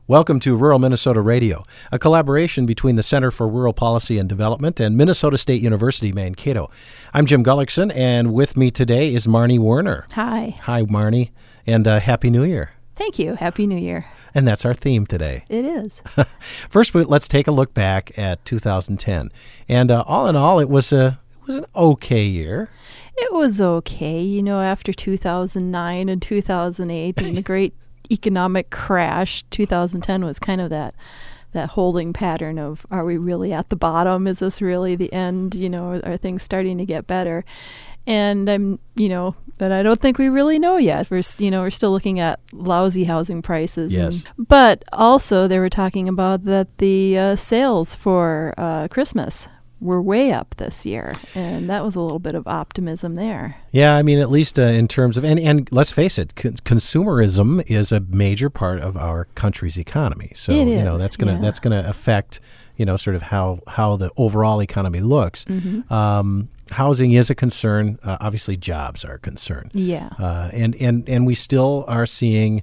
Welcome to Rural Minnesota Radio, a collaboration between the Center for Rural Policy and Development and Minnesota State University, Mankato. I'm Jim Gullickson, and with me today is Marnie Werner. Hi. Hi, Marnie, and Happy New Year. Thank you. Happy New Year. And that's our theme today. It is. First, let's take a look back at 2010. And all in all, it was an okay year. It was okay. You know, after 2009 and 2008 and the great economic crash, 2010 was kind of that holding pattern of, are we really at the bottom? Is this really the end? You know, are things starting to get better? And that I don't think we really know yet. We're still looking at lousy housing prices. Yes. But also they were talking about that the sales for Christmas were way up this year, and that was a little bit of optimism there. Yeah, I mean, at least in terms of, and let's face it, consumerism is a major part of our country's economy. So it is, that's gonna affect sort of how the overall economy looks. Mm-hmm. Housing is a concern. Obviously, jobs are a concern. Yeah, and we still are seeing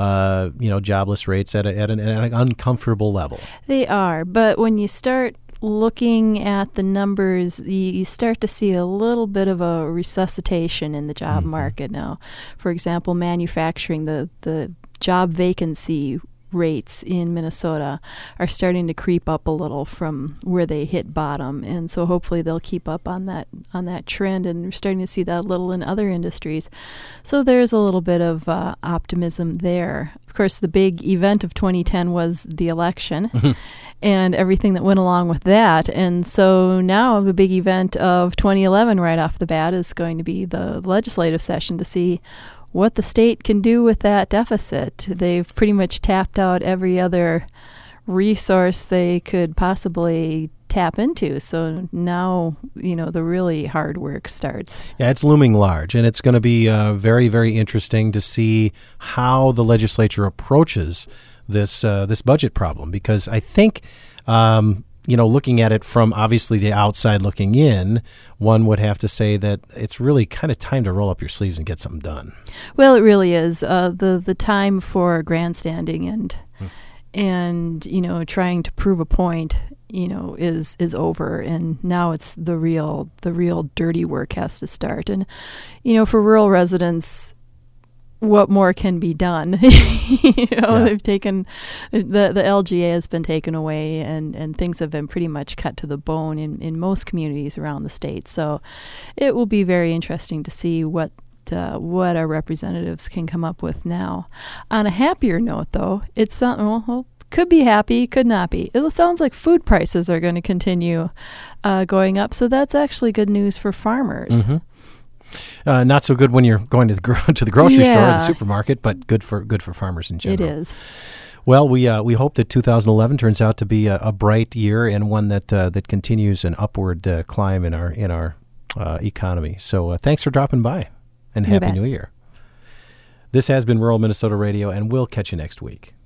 jobless rates at an uncomfortable level. They are, but when you start looking at the numbers, you start to see a little bit of a resuscitation in the job market now. For example, manufacturing, the job vacancy rates in Minnesota are starting to creep up a little from where they hit bottom, and so hopefully they'll keep up on that trend, and we're starting to see that a little in other industries. So there's a little bit of optimism there. Of course, the big event of 2010 was the election and everything that went along with that, and so now the big event of 2011 right off the bat is going to be the legislative session to see what the state can do with that deficit. They've pretty much tapped out every other resource they could possibly tap into. So now, the really hard work starts. Yeah, it's looming large, and it's going to be very, very interesting to see how the legislature approaches this budget problem, because I think looking at it from obviously the outside looking in, one would have to say that it's really kind of time to roll up your sleeves and get something done. Well, it really is. The time for grandstanding and trying to prove a point, is over, and now it's the real dirty work has to start. And for rural residents, what more can be done? They've taken the LGA has been taken away, and things have been pretty much cut to the bone in most communities around the state. So it will be very interesting to see what our representatives can come up with now. On a happier note, though, it's could be happy, could not be. It sounds like food prices are going to continue going up, so that's actually good news for farmers. Mm-hmm. Not so good when you're going to the grocery store or the supermarket, but good for farmers in general. It is. Well, we hope that 2011 turns out to be a bright year and one that continues an upward climb in our economy. So thanks for dropping by, and Happy New Year. This has been Rural Minnesota Radio, and we'll catch you next week.